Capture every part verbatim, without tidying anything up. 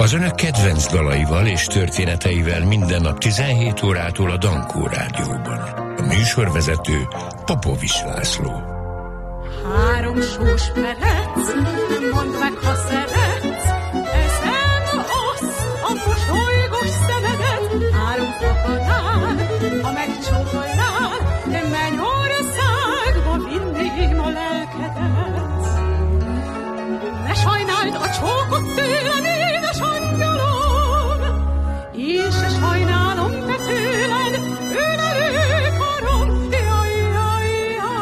Az önök kedvenc dalaival és történeteivel minden nap tizenhét órától a Dankó Rádióban. A műsorvezető Popovics László. Három sós perec, mondd meg, ha szeretsz, ezen azt a mosolygos szemedet. Három fogadál, ha megcsókolnál, mennyországba vinném a lelkedet. Ne sajnáld a csókot tőlem, édes angyalom, én se sajnálom te tőled, ölelő karom. Jaj, jaj,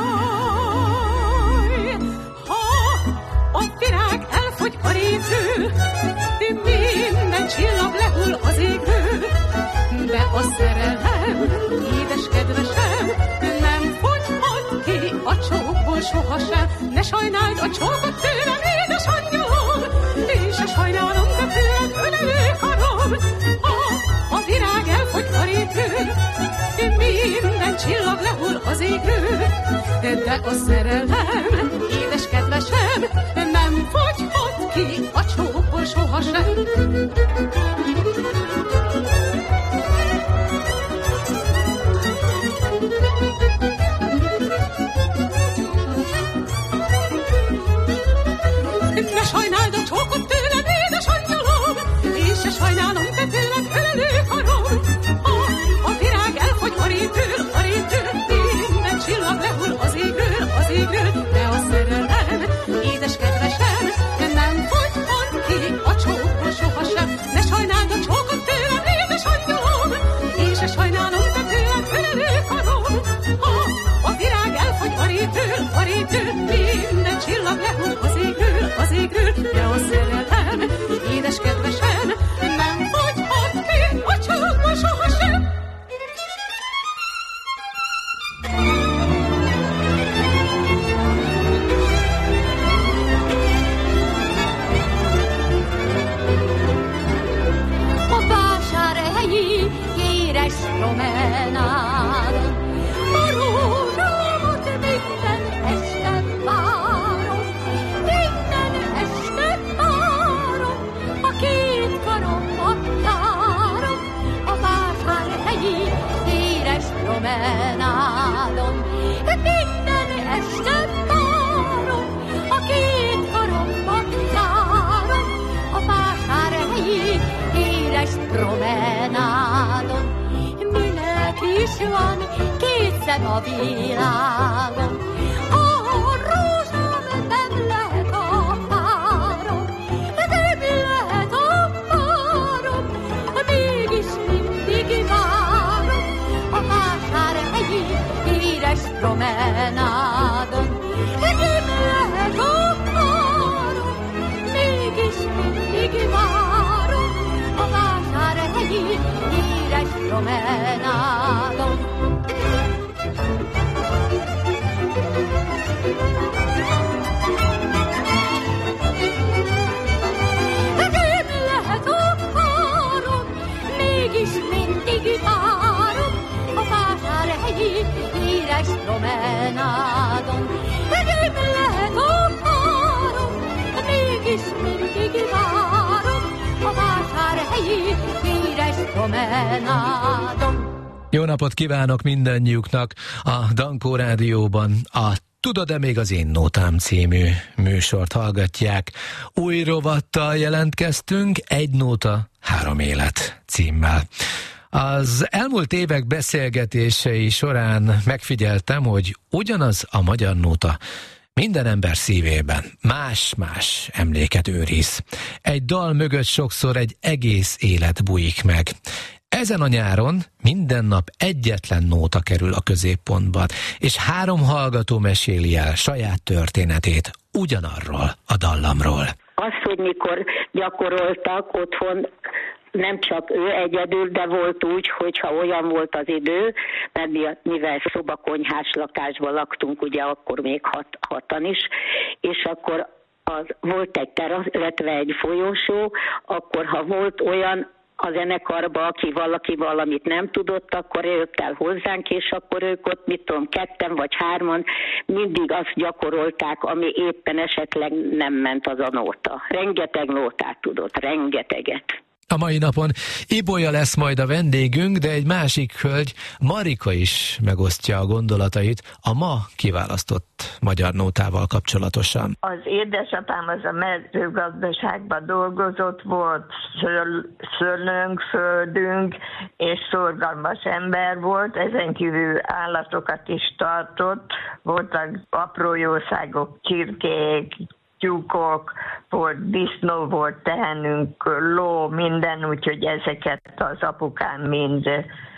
jaj. Ha a virág elfogy karintől, minden csillag lehull az égről, de a szerelem, édes kedvesem, nem fogyhat ki a csókból sohasem. Ne sajnáld a csókot tőlem, édes angyalom, én se sajnálom te tőled, ölelő karom. Ha a virág elfogy karintől, minden csillag lehull az égről, de a szerelem, édes kedvesem, nem fogyhat ki a csókból sohasem. Ne sajnáld a csókot tőlem, édes angyalom, én se sajnálom te tőled, ölelő karom. Ha a virág elfogy arrétől, arrétől, minden csillag lehull az égről, az égről, de a szerelem, édes kedvesem, nem fogyhat ki a csókból sohasem. Ne sajnáld a csókot tőlem, édes angyalom, én se sajnálom te tőled, ölelő karom. Ha a virág elfogy arrétől, arrétől, minden csillag lehull az égről, az égről, de a szerelem, édes kedvesem, nem fogyhat ki a csókból sohasem. A vásárhelyi éres promenádon a rózsámat minden este várom, minden este várom, a két karommat tárom. A vásárhelyi éres promenádon minden este várom, a két karommat tárom. A vásárhelyi éres promenádon minek is van két szem a világon. A rózsám nem lehet a párom, nem lehet a párom, mégis mindig várom. A vásárhelyi éres promenádon nem lehet a párom, mégis mindig várom. A vásárhelyi éres promenádon. Nem lehet a párom, mégis mindig várom. A vásárhelyi éres promenádon. Nem lehet a párom, mégis mindig várom. A vásárhelyi éres promenádon. Jó napot kívánok mindannyiuknak a Dankó Rádióban. A Tudod-e még az én nótám című műsort hallgatják. Új rovattal jelentkeztünk, Egy nóta, három élet címmel. Az elmúlt évek beszélgetései során megfigyeltem, hogy ugyanaz a magyar nóta minden ember szívében más-más emléket őriz. Egy dal mögött sokszor egy egész élet bújik meg. Ezen a nyáron minden nap egyetlen nóta kerül a középpontba, és három hallgató meséli el saját történetét ugyanarról a dallamról. Az, hogy mikor gyakoroltak otthon, nem csak ő egyedül, de volt úgy, hogyha olyan volt az idő, mert mi, mivel szobakonyhás lakásban laktunk, ugye akkor még hat, hatan is, és akkor az, volt egy terasz, illetve egy folyosó, akkor ha volt olyan, a zenekarba, aki valaki valamit nem tudott, akkor jött el hozzánk, és akkor ők ott, mit tudom, ketten vagy hárman mindig azt gyakorolták, ami éppen esetleg nem ment az a nóta. Rengeteg nótát tudott, rengeteget. A mai napon Ibolya lesz majd a vendégünk, de egy másik hölgy, Marika is megosztja a gondolatait a ma kiválasztott magyar nótával kapcsolatosan. Az édesapám az a mezőgazdaságban dolgozott, volt szöl, szőlőnk, földünk, és szorgalmas ember volt, ezen kívül állatokat is tartott, voltak apró jószágok, csirkék, tyúkok, volt disznó, volt tehenünk, ló, minden, úgyhogy ezeket az apukám mind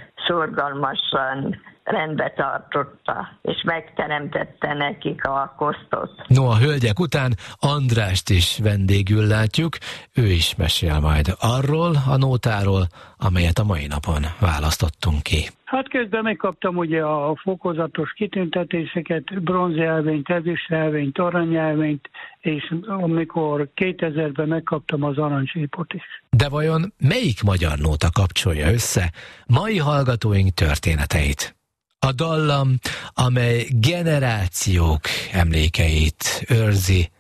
szorgalmasan rendbe tartotta, és megteremtette nekik a kosztot. No, a hölgyek után Andrást is vendégül látjuk, ő is mesél majd arról a nótáról, amelyet a mai napon választottunk ki. Hát közben megkaptam ugye a fokozatos kitüntetéseket, bronzjelvényt, ezüstjelvényt, aranyjelvényt, és amikor kétezerben megkaptam az aranycsípot is. De vajon melyik magyar nóta kapcsolja össze mai hallgatóink történeteit? A dallam, amely generációk emlékeit őrzi.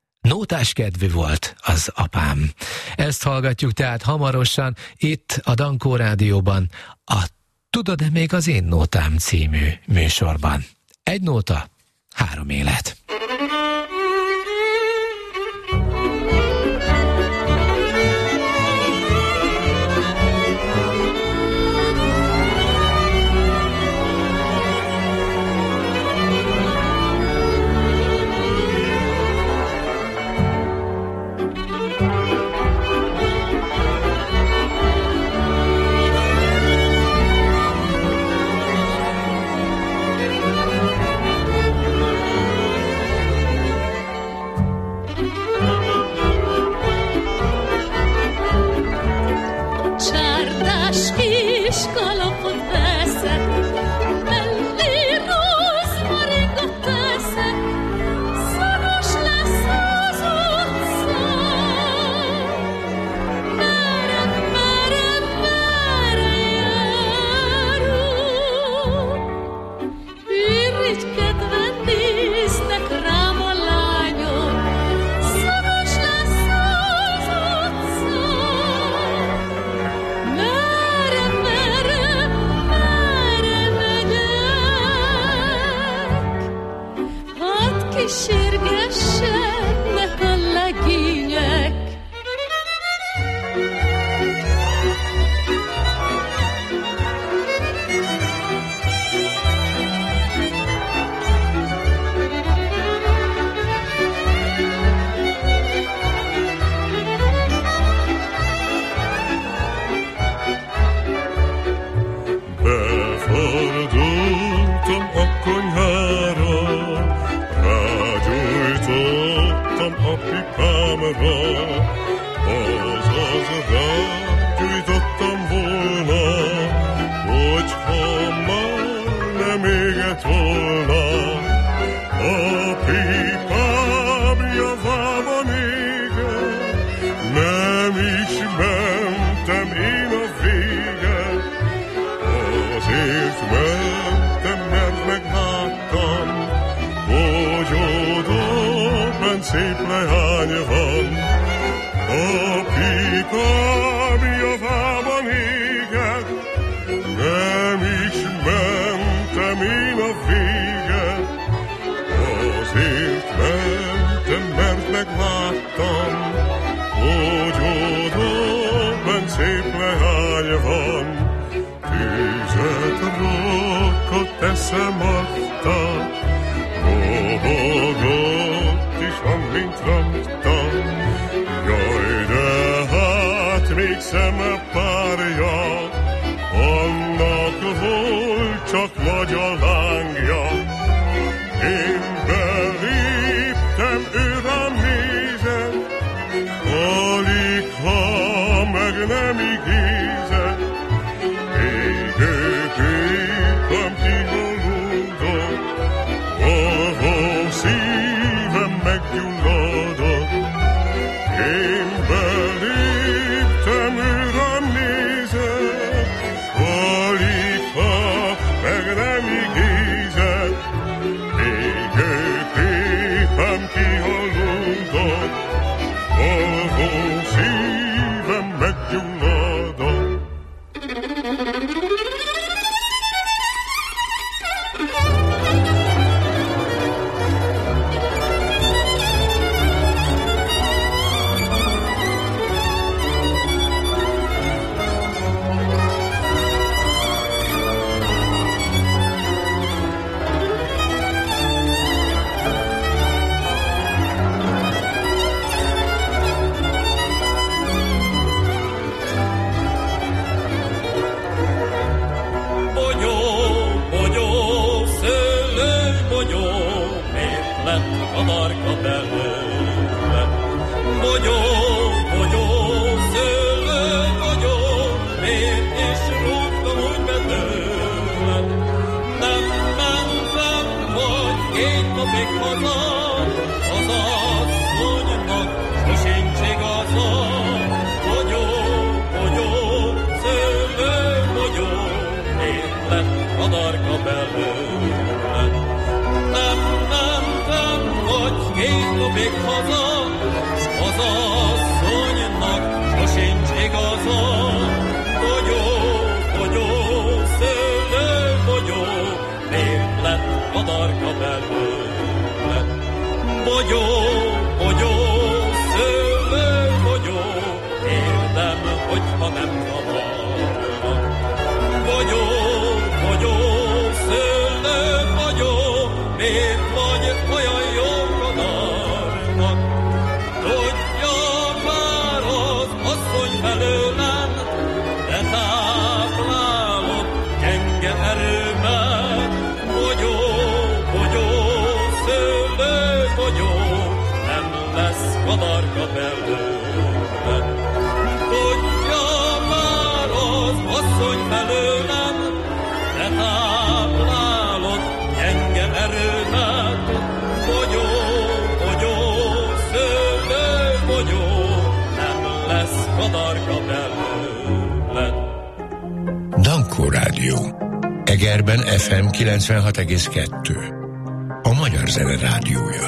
Nótás kedvű volt az apám. Ezt hallgatjuk tehát hamarosan itt a Dankó Rádióban, a Tudod-e még az én nótám című műsorban. Egy nóta, három élet. Én beléptem, Uram, meggyulladom. Dankó Rádió. Egerben ef em kilencvenhat egész kettő. A Magyar Zene Rádiója.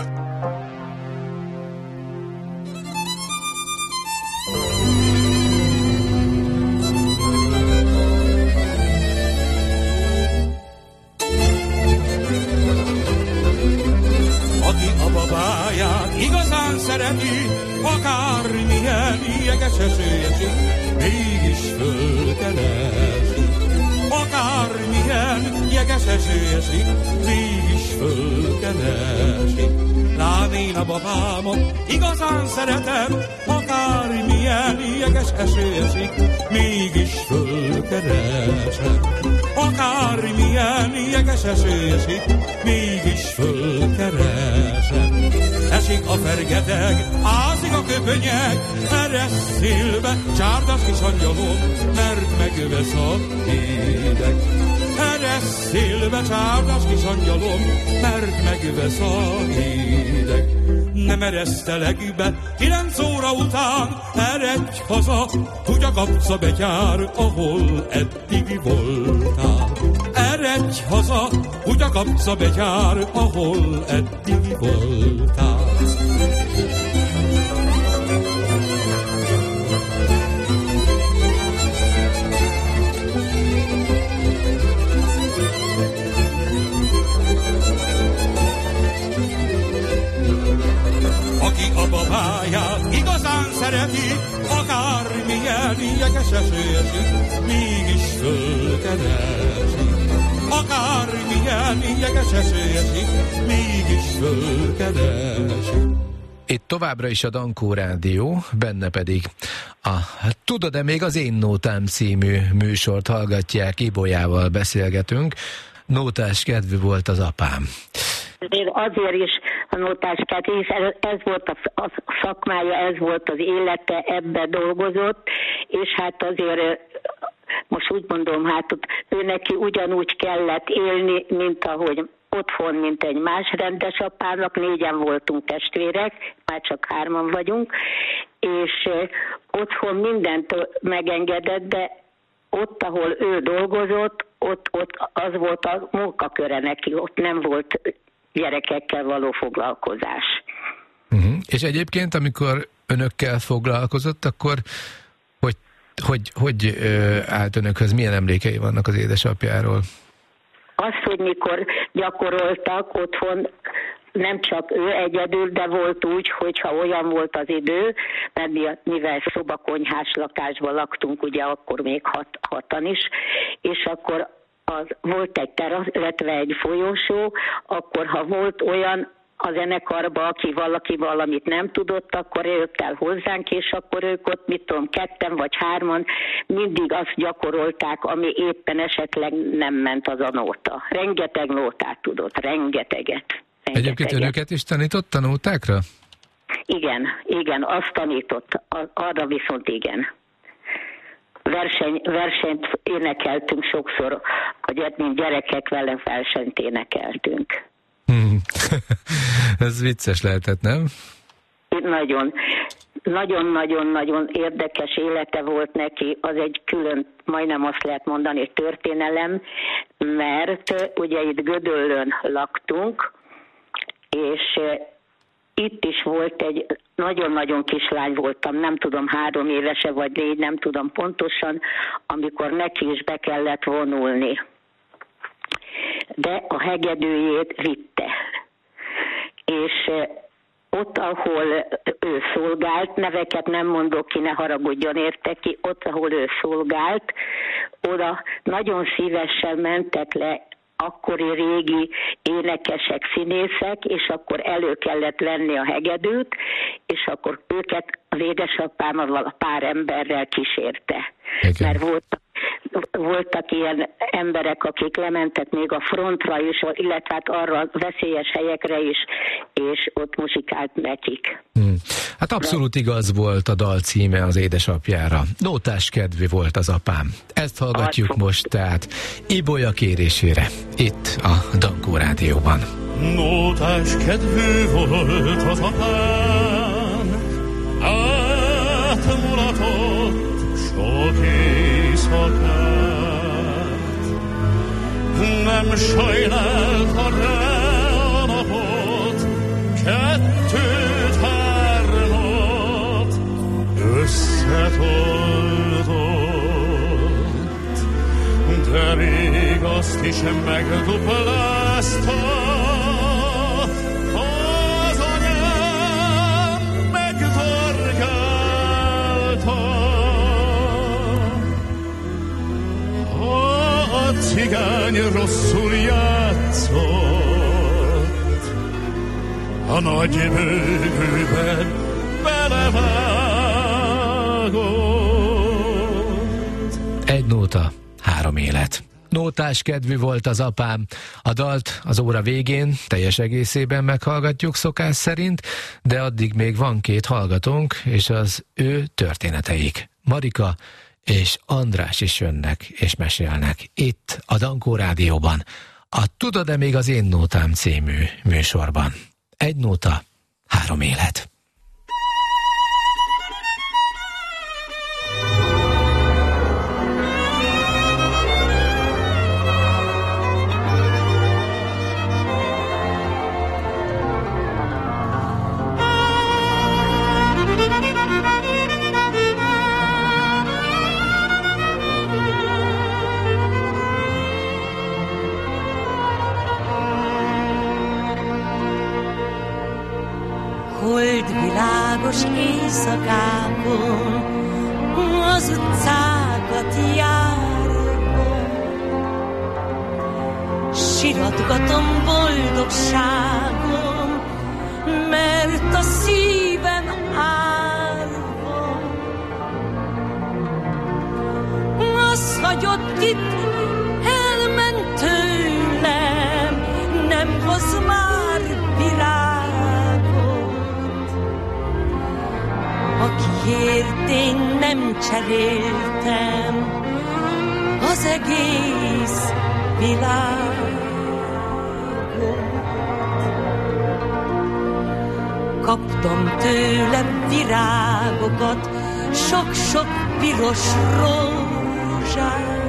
Aki a babáját igazán szereti, akármilyen jeges eső esik, mégis fölkeresi. Akármilyen jeges eső esik, mégis fölkeresi. Lám én a babámot igazán szeretem, akármilyen jeges eső esik, mégis fölkeresem. Akármilyen jeges eső esik, mégis fölkeresem. Esik a fergeteg, ázik a köpönyeg, erre szélbe csárdas kis angyalom, mert megövesz a hideg. Erre szélbe csárdas kis angyalom, mert megövesz a hideg. Nem eresztelek be, kilenc óra után, eredj haza, úgy a kapca betyár, ahol eddig voltál. Eredj haza, úgy a kapca betyár, ahol eddig voltál. Aki a babáját igazán szereti, akármilyen jeges eső esik, mégis fölkeresi. Akármilyen jeges eső esik, mégis fölkeresi. Itt továbbra is a Dankó Rádió, benne pedig a Tudod-e még az én nótám című műsort hallgatják, Ibolyával beszélgetünk. Nótás kedvű volt az apám. Azért is a nótás kedvű, hiszen ez volt a, a szakmája, ez volt az élete, ebbe dolgozott, és hát azért most úgy mondom, hát ő neki ugyanúgy kellett élni, mint ahogy otthon, mint egy más rendes apának, négyen voltunk testvérek, már csak hárman vagyunk, és otthon mindent megengedett, de ott, ahol ő dolgozott, ott, ott az volt a munkaköre neki, ott nem volt gyerekekkel való foglalkozás. Uh-huh. És egyébként, amikor önökkel foglalkozott, akkor hogy Hogy, hogy ö, állt önökhöz, milyen emlékei vannak az édesapjáról? Az, hogy mikor gyakoroltak otthon, nem csak ő egyedül, de volt úgy, hogyha olyan volt az idő, mert mi, mivel szobakonyhás lakásban laktunk, ugye akkor még hat, hatan is, és akkor az, volt egy terasz, illetve egy folyosó, akkor ha volt olyan a zenekarba, aki valaki valamit nem tudott, akkor jött el hozzánk, és akkor ők ott, mit tudom, ketten vagy hárman mindig azt gyakorolták, ami éppen esetleg nem ment az a nóta. Rengeteg nótát tudott, rengeteget. rengeteget. Egyébként önöket is tanított a nótákra? Igen, igen, azt tanított, arra viszont igen. Verseny, versenyt énekeltünk sokszor, hogy mint gyerekek vele versenyt énekeltünk. Hmm. Ez vicces lehetett, nem? Nagyon, nagyon-nagyon-nagyon érdekes élete volt neki, az egy külön, majdnem azt lehet mondani, történelem, mert ugye itt Gödöllőn laktunk, és itt is volt egy, nagyon-nagyon kislány voltam, nem tudom, három évese vagy négy, nem tudom pontosan, amikor neki is be kellett vonulni. De a hegedűjét vitte. És ott, ahol ő szolgált, neveket nem mondok ki, ne haragudjon érte ki, ott, ahol ő szolgált, oda nagyon szívesen mentek le akkori régi énekesek, színészek, és akkor elő kellett venni a hegedűt, és akkor őket az édesapám a pár emberrel kísérte. Igen. Mert voltak, voltak ilyen emberek, akik lementek még a frontra is, illetve hát arra a veszélyes helyekre is, és ott muzsikált nekik. Hmm. Hát abszolút igaz volt a dal címe az édesapjára. Nótás kedvű volt az apám. Ezt hallgatjuk Arra. most, tehát Ibolya kérésére, itt a Dankó Rádióban. Nótás kedvű volt az apám, átmulatott sok éjszakát. Nem sajnálta rá a napot, kettőt, hármat összetoldott, de még azt is megduplázta. Az anyám megdorgálta. A cigány rosszul játszott, a nagy bőgőben belevágott. Egy nóta, három élet. Nótás kedvű volt az apám. A dalt az óra végén teljes egészében meghallgatjuk szokás szerint, de addig még van két hallgatónk, és az ő történeteik. Marika és András is jönnek és mesélnek itt a Dankó Rádióban, a Tudod-e még az én nótám című műsorban. Egy nóta, három élet. Világos éjszakákon az utcákat járom, siratgatom boldogságom, mert a szívem árva. Az hagyott itt, elment tőlem, nem hoz már virág. Akiért én nem cseréltem az egész világot. Kaptam tőle virágokat, sok-sok piros rózsát.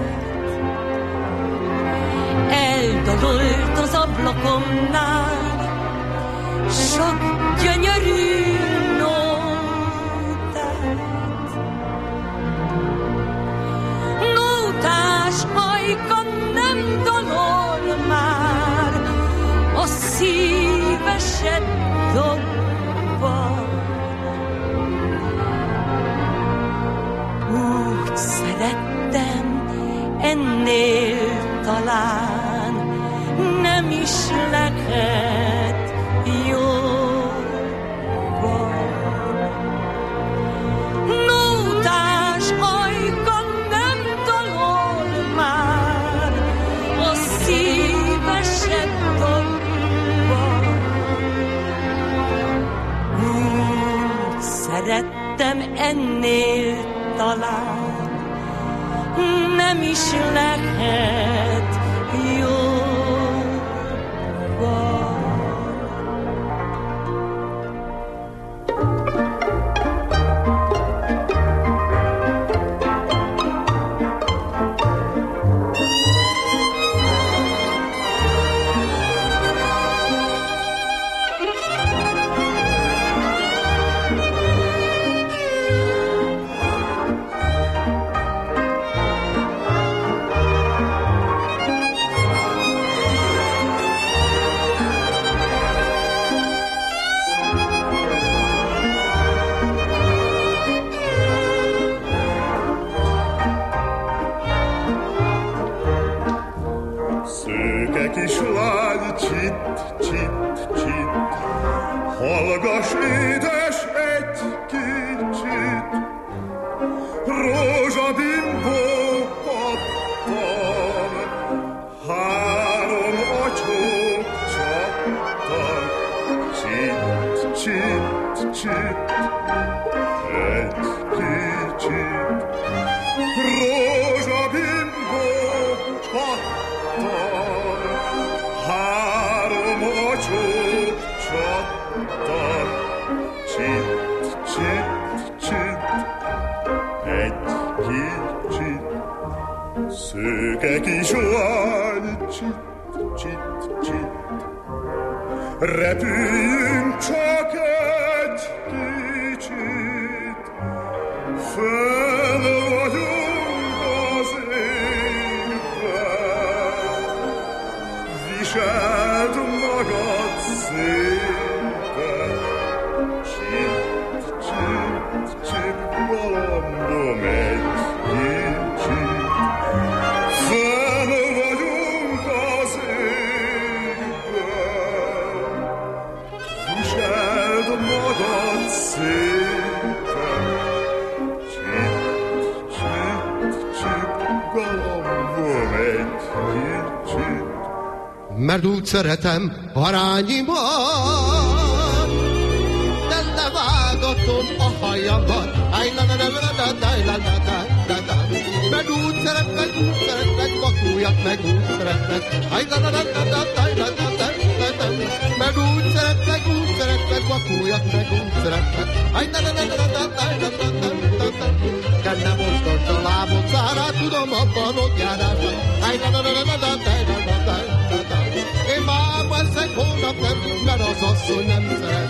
Eldalolt az ablakomnál sok gyönyörű. szívesed dobban. Úgy szerettem, ennél talán nem is lehet jobban. Nótás ajka nem dalol már a szívesed dobban. Úgy szerettem, ennél talán nem is lehet jobban. Hallgass, édes, egy kicsit, rózsabimbó pattan, három acsók csattan, csit, csit, csit, egy kicsit, rózsabimbó pattan, három acsók csattan, csit, csit, csit, egy kicsit, szőke kis lány, csit, csit, csit, repüljünk csak egy kicsit, fenn vagyunk az égben, viseld magad szépen, csit, csit, csit, galambom egy kicsit, fenn vagyunk az égben, viseld magad szépen, csit, csit, csit, galambom egy kicsit. Mert úgy szeretem harányimat, de levágatom a hajamat. Mert úgy szeretlek, úgy szeretlek, vakuljak meg, úgy szeretlek. Mert úgy szeretlek, úgy szeretlek, vakuljak meg, úgy szeretlek. De ne mozgasd a lábod szárát, tudom abban ott járásban. Én már veszek holnap nem, mert az asszony nem szeret.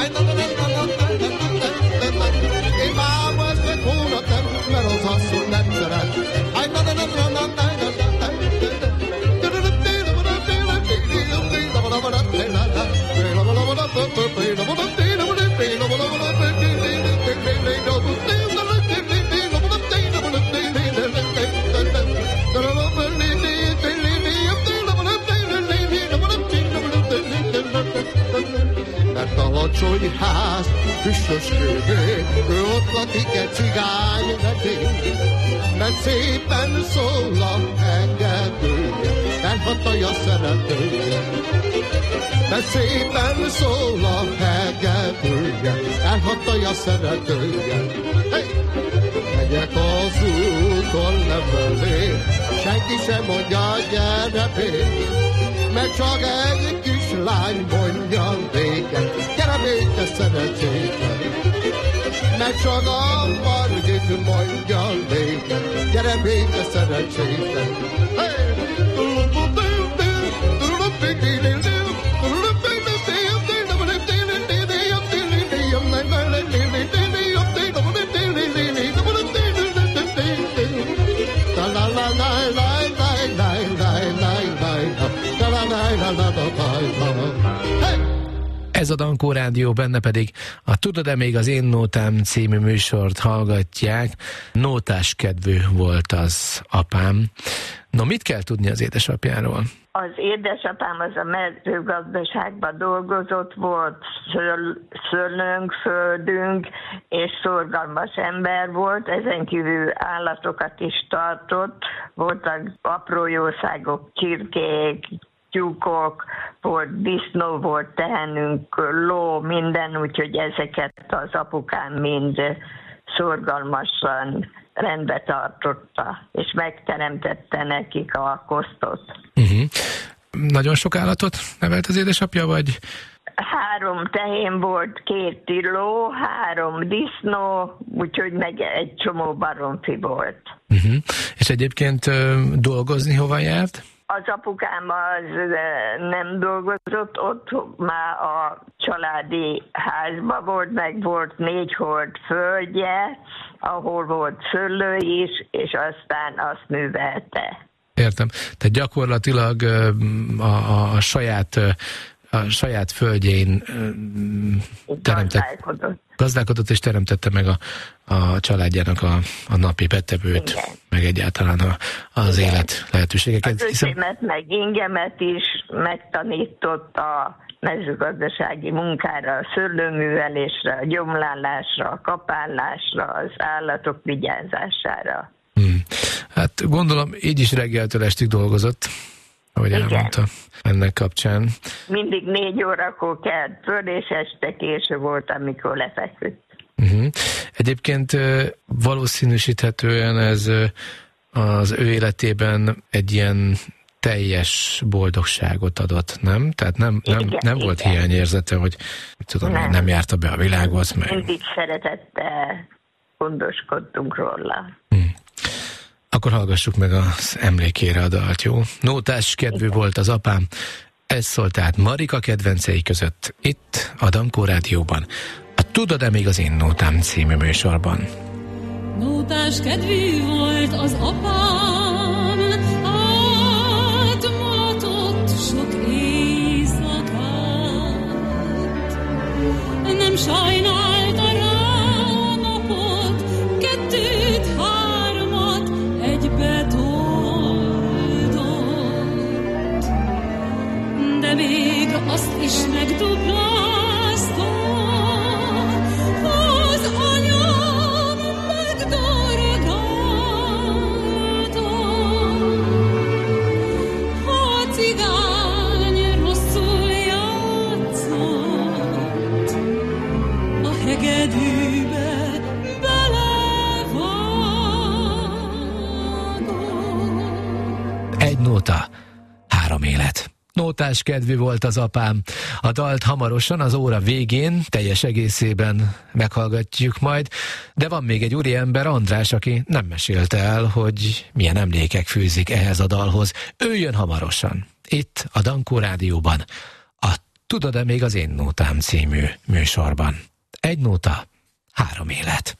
Én már veszek holnap nem, mert az asszony nem szeret. Mert a lacsonyház füstös kővé, ő ott lakik egy cigány redény. Mert szépen szól a hegedője, elhatalja szeretője. Mert szépen szól a hegedője, elhatalja szeretője. Hey! Megyek az úton lefelé, senki sem mondja, gyere bék. Mert csak egy kis lány mondja véget, gyere béke szerencsétlen. Mert csak a Margit mondja véget, gyere béke szerencsétlen. Hey! La la la la la la la la la la la la la. Ez a Dankó Rádió, benne pedig a Tudod-e még az én nótám című műsort hallgatják. Nótás kedvű volt az apám. No, mit kell tudni az édesapjáról? Az édesapám az a mezőgazdaságban dolgozott, volt ször, szörnünk, földünk, és szorgalmas ember volt, ezen kívül állatokat is tartott, voltak apró jószágok, csirkék, tyúkok, volt disznó, volt tehenünk, ló, minden, úgyhogy ezeket az apukám mind szorgalmasan rendbe tartotta, és megteremtette nekik a kosztot. Uh-huh. Nagyon sok állatot nevelt az édesapja, vagy? Három tehén volt, két ló, három disznó, úgyhogy meg egy csomó baromfi volt. Uh-huh. És egyébként uh, dolgozni hova járt? Az apukám az nem dolgozott, ott már a családi házban volt, meg volt négy hord földje, ahol volt szőlő is, és aztán azt művelte. Értem. Tehát gyakorlatilag a, a, a saját a saját földjén teremtett, gazdálkodott. gazdálkodott és teremtette meg a, a családjának a, a napi betevőt, igen, meg egyáltalán a, az igen, élet lehetőségeket. Az öcsémet, hiszen... meg ingemet is megtanított a mezőgazdasági munkára, a szőlőművelésre, a gyomlálásra, a kapálásra, az állatok vigyázására. Hmm. Hát gondolom, így is reggeltől estig dolgozott, ahogy igen, elmondta ennek kapcsán. Mindig négy órakor kelt föl, és este késő volt, amikor lefeküdt. Uh-huh. Egyébként valószínűsíthetően ez az ő életében egy ilyen teljes boldogságot adott, nem? Tehát nem, nem, igen, nem volt igen, hiányérzete, hogy tudom, nem, nem járta be a világot. Meg... Mindig szeretettel gondoskodtunk róla. Hmm. Akkor hallgassuk meg az emlékére a dalt, jó? Nótás kedvű igen, volt az apám, ez szólt tehát Marika kedvencei között, itt a Dankó Rádióban, a Tudod-e még az én nótám című műsorban. Nótás kedvű volt az apám, átmulatott sok éjszakát, nem sajnálta rá a napot, kettőt, hármat egybe toldott, de még azt is megduplázta, az anyám megdorgálta. A cigány rosszul játszott, a hegedűbe belevágott. Egy nóta, három élet. Nótás kedvű volt az apám. A dalt hamarosan az óra végén teljes egészében meghallgatjuk majd, de van még egy úriember, András, aki nem mesélte el, hogy milyen emlékek fűzik ehhez a dalhoz. Ő jön hamarosan. Itt a Dankó Rádióban, a Tudod-e még az én nótám című műsorban. Egy nóta, három élet.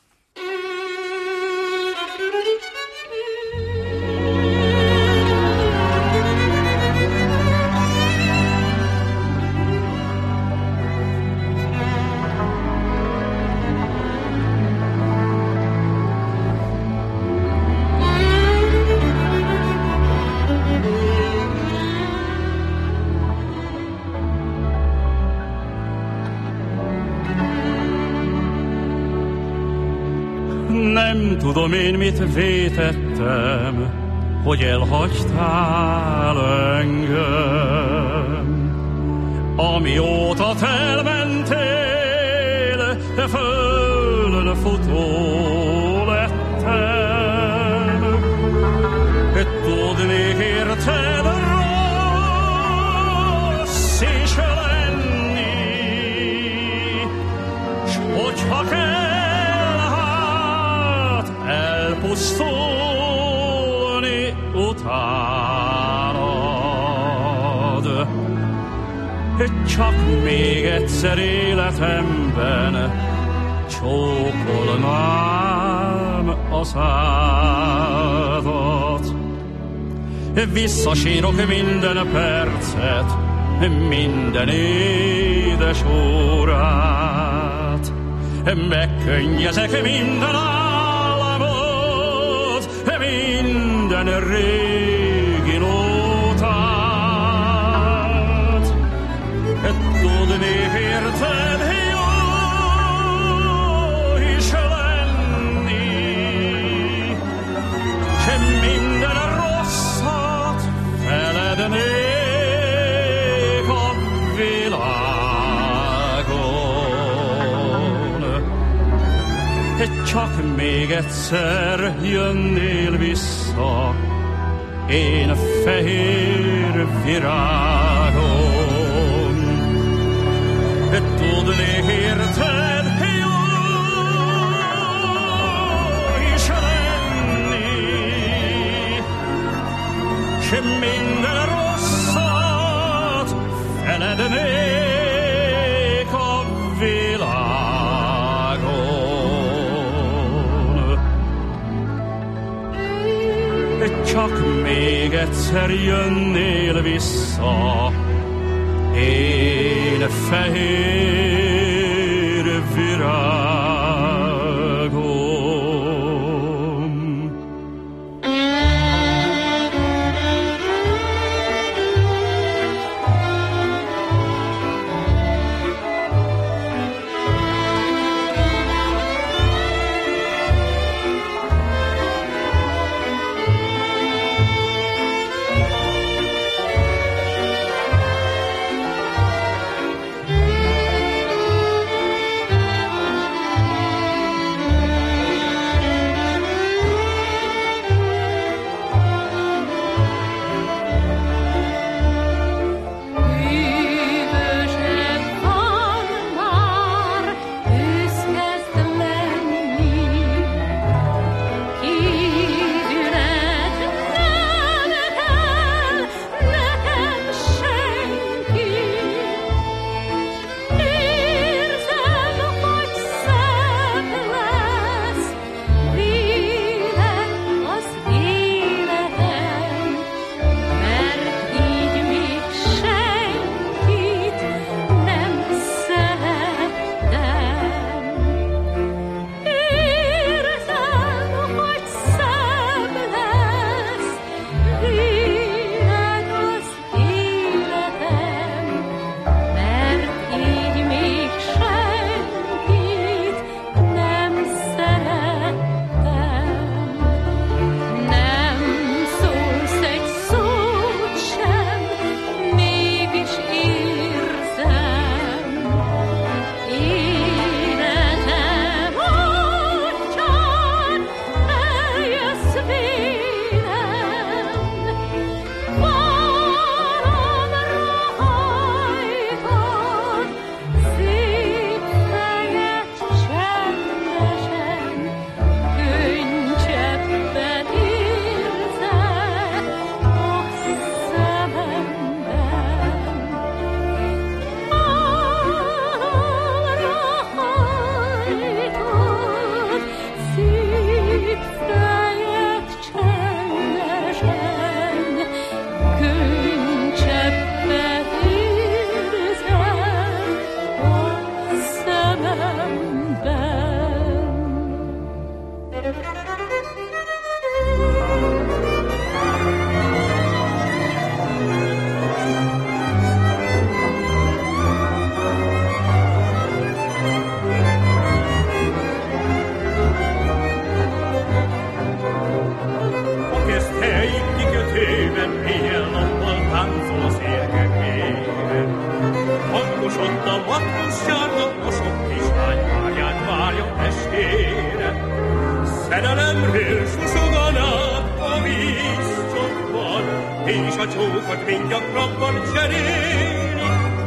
Nem tudom én, mit vétettem, hogy elhagytál engem. Amióta te elmentél, földön futó lettem. Tudnék érted rossz is lenni, s hogyha kell elpusztulni utánad. Csak még egyszer életemben csókolnám a szádat. Visszasírok minden percet, minden édes órát, megkönnyezek minden államot, minden régi nótát. Tudnék érted jó is lenni, s minden rosszat felednék a világon. Csak még egyszer jönnél vissza, én fehér virágom. Tudnék érted jó is lenni, s minden rosszat felednék a világon. Csak még egyszer jönnél vissza, én fehér virágom. Szerelemről susoganak a vízcsokban, és a csókot mind gyakrabban cseréli.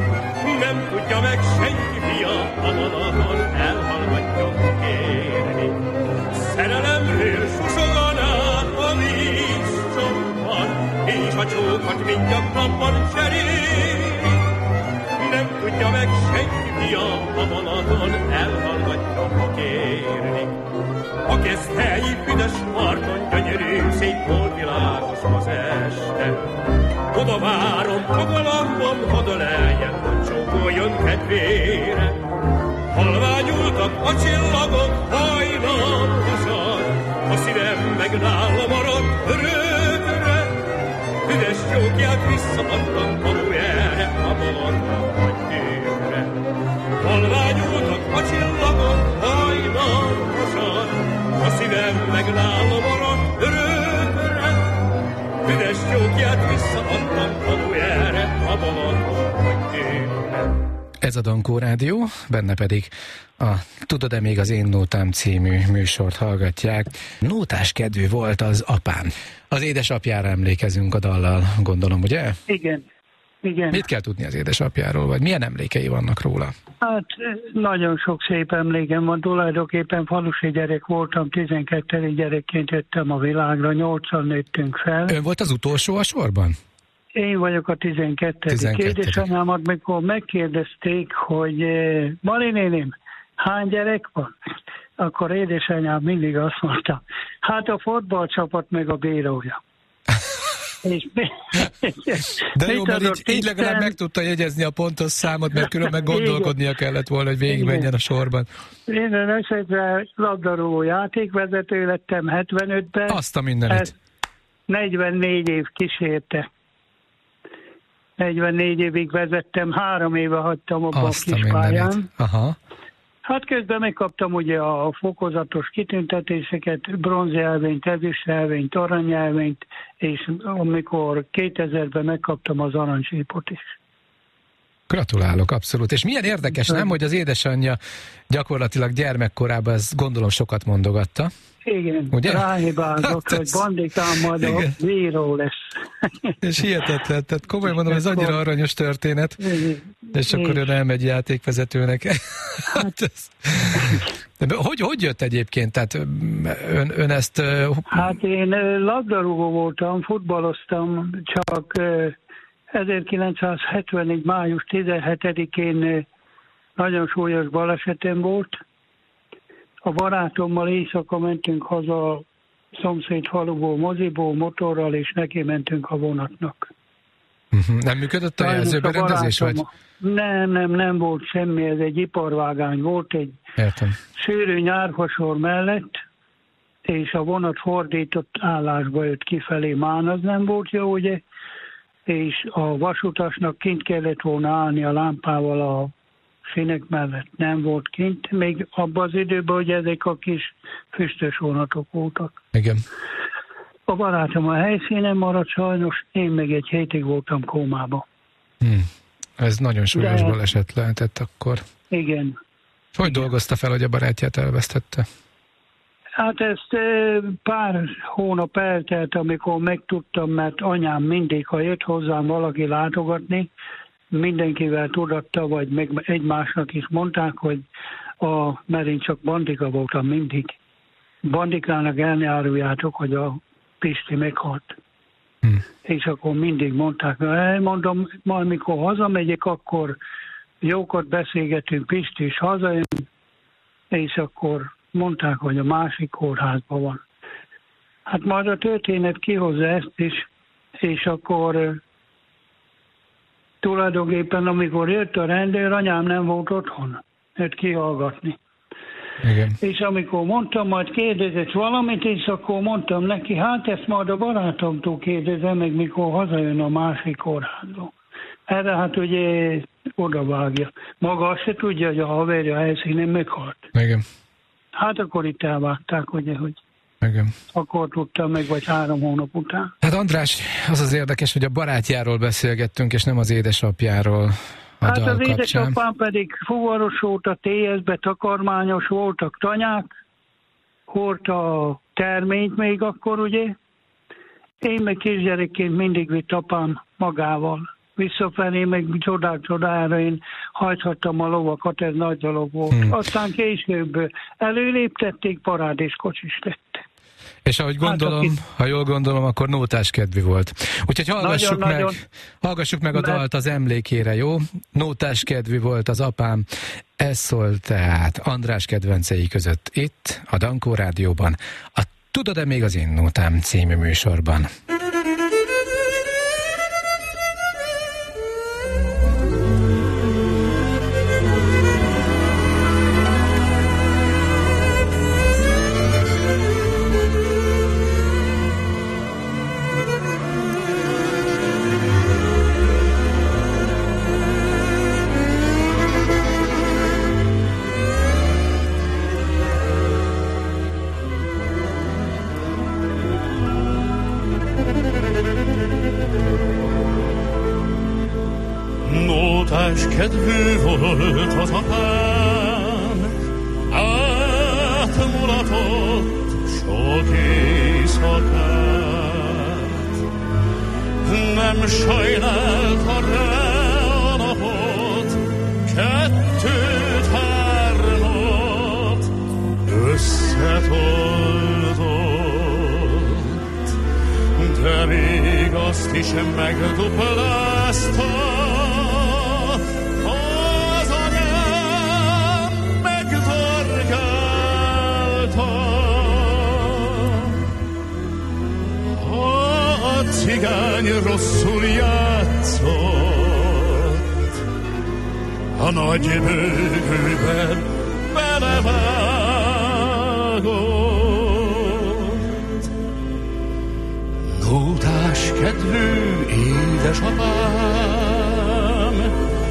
Nem tudja meg senki fia, a Balaton elhallgatjon kérni. Szerelemről susoganak a vízcsokban, és a csókot mind gyakrabban cseréli. Nem tudja meg senki fia, a Balaton elhallgatjon kérni. A keszthelyi büdös parton gyönyörű, szép volt világos az este. oda várom, fogalambom, hadd leljen, hogy csókoljon kedvére. Halványultak a csillagok hajnamosan, a szívem meg nála maradt örökre. Üdes csókját visszaadtam valójára, a bolondra vagy tűre. Halványultak a csillagok hajnamosan, a szívem meg nála maradt örökre. Üdes csókját visszaadtam valójára, a bolondra vagy tűre. Ez a Dankó Rádió, benne pedig a Tudod-e még az én nótám című műsort hallgatják. Nótás kedvű volt az apám. Az édesapjára emlékezünk a dallal, gondolom, ugye? Igen, igen. Mit kell tudni az édesapjáról, vagy milyen emlékei vannak róla? Hát nagyon sok szép emlékem van, tulajdonképpen falusi gyerek voltam, tizenkettedik gyerekként jöttem a világra, nyolcan nőttünk fel. Ön volt az utolsó a sorban? Én vagyok a tizenkettedik Édesanyámat, mikor megkérdezték, hogy Mari néném, hány gyerek van? Akkor édesanyám mindig azt mondta, hát a fotballcsapat meg a bírója. És de jó, mert így, így legalább meg tudta jegyezni a pontos számot, mert különben gondolkodnia kellett volna, hogy végigmenjen a sorban. Minden esetre labdarúgó játékvezető lettem hetvenötben. Azt a mindenit. negyvennégy év kísérte. negyvennégy évig vezettem, három éve hagytam abban a kis pályán. Aha. Hát közben megkaptam ugye a fokozatos kitüntetéseket, bronzjelvényt, ezüstjelvényt, aranyjelvényt, és amikor kétezerben megkaptam az aranysípot is. Gratulálok, abszolút. És milyen érdekes, nem, hogy az édesanyja gyakorlatilag gyermekkorában ezt gondolom sokat mondogatta. Igen, ráhibázott, hogy bandikám majd a bíró lesz. És hihetetlen, tehát komolyan mondom, ez annyira aranyos történet, és akkor ön elmegy játékvezetőnek. Hát ez... hogy, hogy jött egyébként? Tehát ön, ön ezt... Hát én labdarúgó voltam, futballoztam, csak ezerkilencszázhetvennégy május tizenhetedikén nagyon súlyos balesetem volt. A barátommal éjszaka mentünk haza a szomszéd faluból, moziból, motorral, és neki mentünk a vonatnak. Uh-huh. Nem működött a jelzőberendezés, vagy? Nem, nem, nem volt semmi, ez egy iparvágány volt, egy Értem. szűrő nyárfasor mellett, és a vonat fordított állásba jött kifelé, már az nem volt jó, ugye, és a vasutasnak kint kellett volna állni a lámpával a színek mellett, nem volt kint, még abban az időben, hogy ezek a kis füstös vonatok voltak. Igen. A barátom a helyszínen maradt sajnos, én még egy hétig voltam kómába. Hmm. Ez nagyon súlyos De... baleset lehetett akkor. Igen. Hogy Igen. dolgozta fel, hogy a barátját elvesztette? Hát ezt pár hónap eltelt, amikor megtudtam, mert anyám mindig, ha jött hozzám valaki látogatni, mindenkivel tudatta, vagy meg egymásnak is mondták, hogy a, mert én csak bandika voltam mindig. Bandikának el ne áruljátok, hogy a Pisti meghalt. Hmm. És akkor mindig mondták, mondom, majd mikor hazamegyek, akkor jókat beszélgetünk, Pisti is hazajön, és akkor mondták, hogy a másik kórházban van. Hát majd a történet kihozza ezt is, és akkor tulajdonképpen, amikor jött a rendőr, anyám nem volt otthon, jött kihallgatni. Igen. És amikor mondtam, majd kérdezett valamit, és akkor mondtam neki, hát ezt majd a barátomtól kérdezem, meg mikor hazajön a másik kórházba. Erre hát ugye odavágja. Maga azt se tudja, hogy a haverja helyszínen meghalt. Igen. Hát akkor itt elvágták, ugye, hogy Igen. akkor tudtam meg, vagy három hónap után. Hát András, az az érdekes, hogy a barátjáról beszélgettünk, és nem az édesapjáról. A hát dal az kapcsán. édesapám pedig fuvaros volt, a té es-be takarmányos voltak tanyák, hordta a terményt még akkor, ugye. Én meg kisgyerekként mindig vitt apám magával. Visszafelé meg csodák csodára én hajthattam a lovakat, ez nagy dolog volt. Hmm. Aztán később előléptették, parádéskocsis lett. És ahogy gondolom, hát, ha jól gondolom, akkor nótás kedvű volt. Úgyhogy hallgassuk nagyon, meg, nagyon, hallgassuk meg a mert... dalt az emlékére, jó? Nótás kedvű volt az apám. Ez szólt tehát András kedvencei között itt, a Dankó Rádióban, a Tudod-e még az én nótám című műsorban. Nótás kedvű volt az apám, átmulatott sok éjszakát. Nem sajnálta rá a napot, kettőt, hármat összetoldott, de még azt is megduplázta. Az anyám megdorgálta. A cigány rosszul játszott, a nagy bőgőben belevágott. Nótás kedvű édesapám,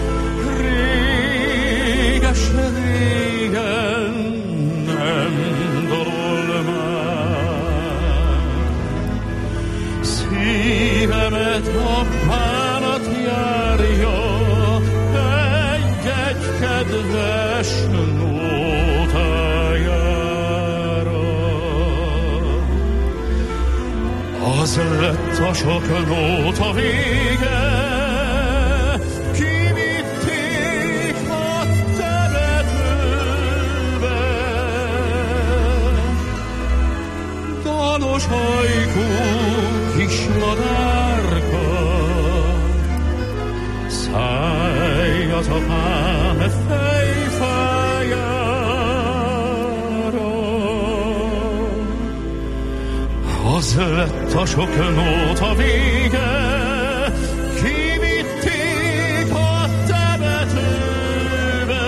réges-régen nem dol már. Szívemet a bánat járja, egy-egy kedves nótájára. Az lett a sok nóta vége, kivitték a temetőbe. Dalos hajkú kismadárka, szállj az apám fejfájára. Az lett a sok nóta vége, kivitték a temetőbe.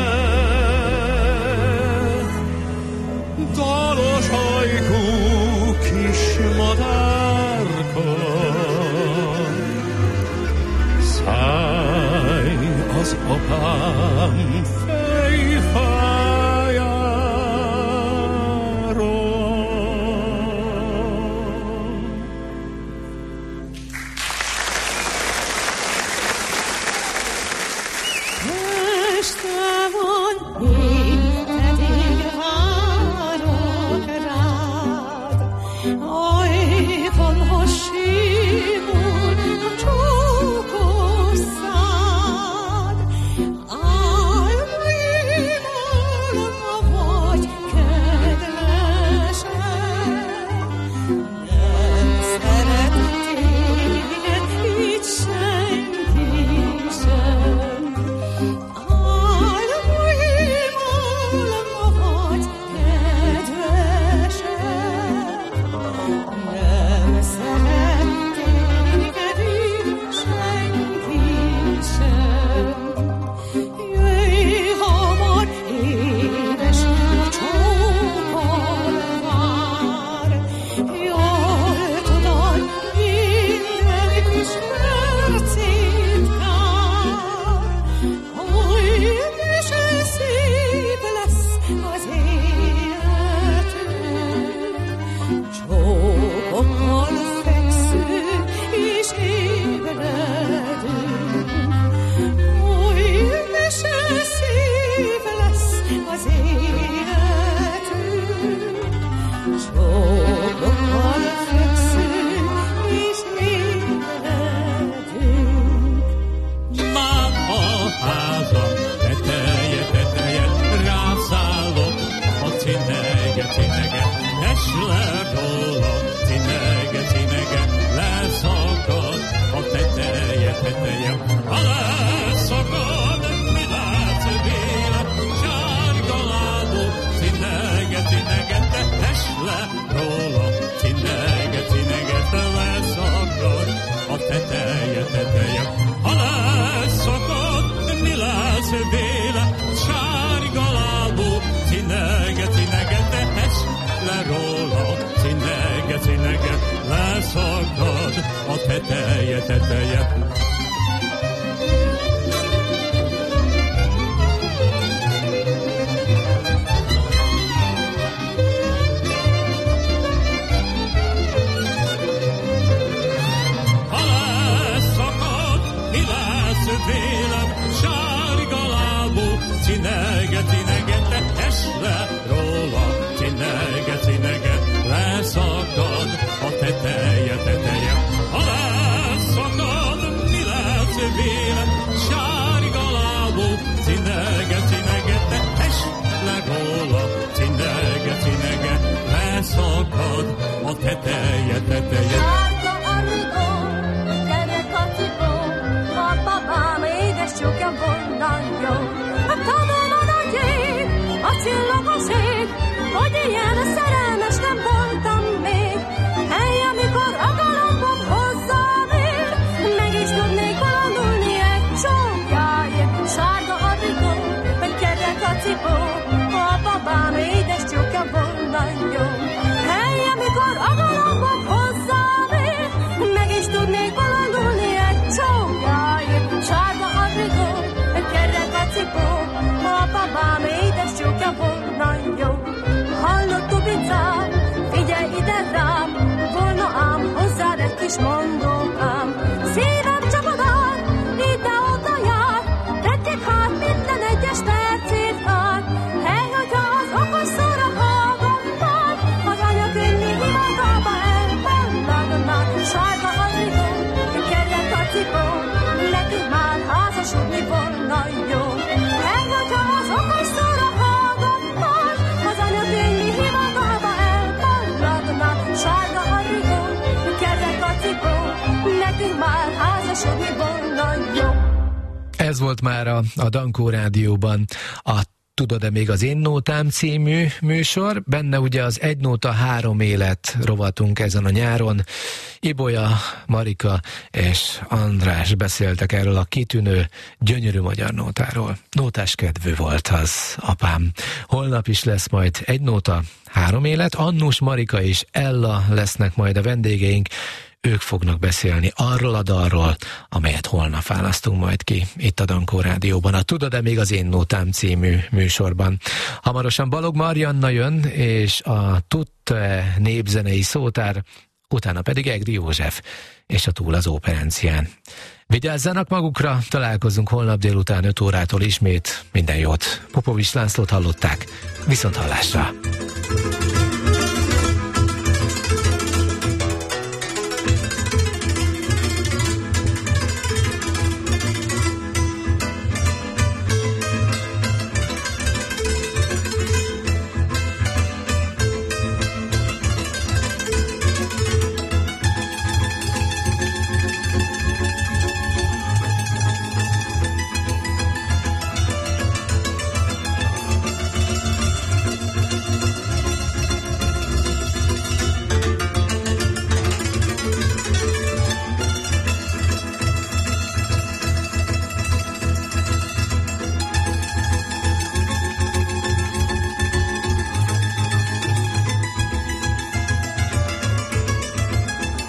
Dalos hajkú kismadárka, szállj az apám fejfájáról. Este van, én pedig várok rád. Ajkon, ha simul a csókos szád. Álmaimmal, ha vagy kedvesem, nem szeret téged így senki sem. Vélem teteje, teteje. Sárga a rigó, kerek a cipó, a babám édes csukja volna jó. A tavon a jég, a csillagos ég, hogy ilyen szerelmes nem voltam még. Hely, amikor a galambom hozzám ér, meg is tudnék balandulni egy csókjáért. Sárga a rigó, kerek a cipó, a babám édes csukja volna jó. Hely, amikor a galambom hozzám ér, meg is tudnék balandulni egy csókjáért. Sárga a rigó, kerek a cipó, a babám édes csukja volna jó. Hallott Tubicám, figyelj ide rám, volna ám hozzád egy kis mondókám. Szívem csapodál, ide-oda jár, tették hát minden egyes percét át. Hely, hogyha az okos szóra hallgatnád, az anyakönyvi hivatalba elpalladnád. Sárga a rigó, kerek a cipó, nekünk már házasodni volna jó. Hely, hogyha az okos szóra hallgatnád, az anyakönyvi hivatalba elpalladnád. Sárga a rigó, kerek a cipó, nekünk már házasodni volna jó. Ez volt már a, a Dankó Rádióban a Tudod-e még az én nótám című műsor. Benne ugye az Egy nóta három élet rovatunk ezen a nyáron. Ibolya, Marika és András beszéltek erről a kitűnő, gyönyörű magyar nótáról. Nótás kedvű volt az apám. Holnap is lesz majd Egy nóta három élet. Annus, Marika és Ella lesznek majd a vendégeink. Ők fognak beszélni arról a dalról, amelyet holnap választunk majd ki itt a Dankó Rádióban, a Tudod-e még az én nótám című műsorban. Hamarosan Balog Marianna jön, és a Tudta-e népzenei szótár, utána pedig Egri József, és a Túl az Óperencián. Vigyázzanak magukra, találkozunk holnap délután öt órától ismét. Minden jót! Popovics Lászlót hallották, viszont hallásra!